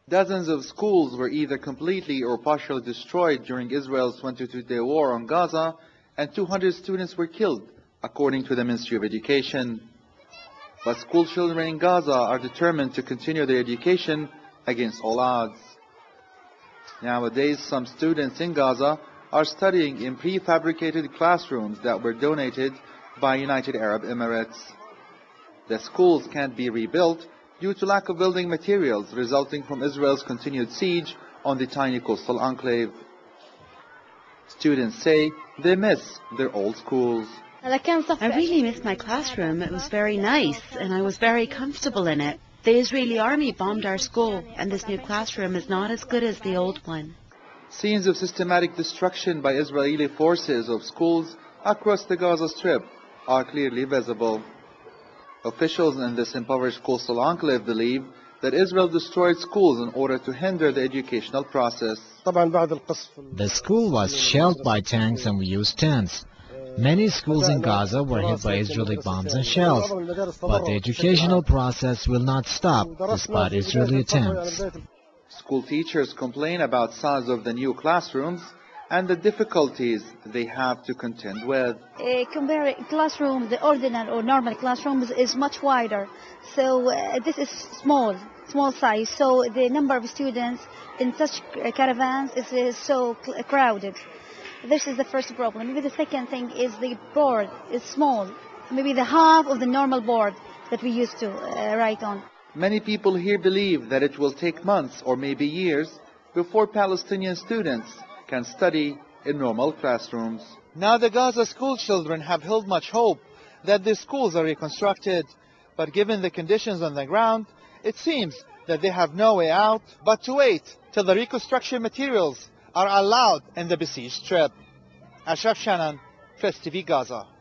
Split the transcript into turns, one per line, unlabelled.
Dozens of schools were either completely or partially destroyed during Israel's 22-day war on Gaza, and 200 students were killed, according to the Ministry of Education. But school children in Gaza are determined to continue their education against all odds. Nowadays, some students in Gaza are studying in prefabricated classrooms that were donated by United Arab Emirates. The schools can't be rebuilt due to lack of building materials resulting from Israel's continued siege on the tiny coastal enclave. Students say they miss their old schools.
I really miss my classroom. It was very nice and I was very comfortable in it. The Israeli army bombed our school and this new classroom is not as good as the old one.
Scenes of systematic destruction by Israeli forces of schools across the Gaza Strip are clearly visible. Officials in this impoverished coastal enclave believe that Israel destroyed schools in order to hinder the educational process.
The school was shelled by tanks and we used tents. Many schools in Gaza were hit by Israeli bombs and shells, but the educational process will not stop despite Israeli attempts.
School teachers complain about size of the new classrooms and the difficulties they have to contend with.
Compare classroom, the ordinary or normal classrooms is much wider. So this is small size. So the number of students in such caravans is so crowded. This is the first problem. Maybe the second thing is the board is small. Maybe the half of the normal board that we used to write on.
Many people here believe that it will take months or maybe years before Palestinian students can study in normal classrooms. Now the Gaza school children have held much hope that the schools are reconstructed, but given the conditions on the ground, it seems that they have no way out but to wait till the reconstruction materials are allowed in the besieged strip. Ashraf Shannon, Press TV Gaza.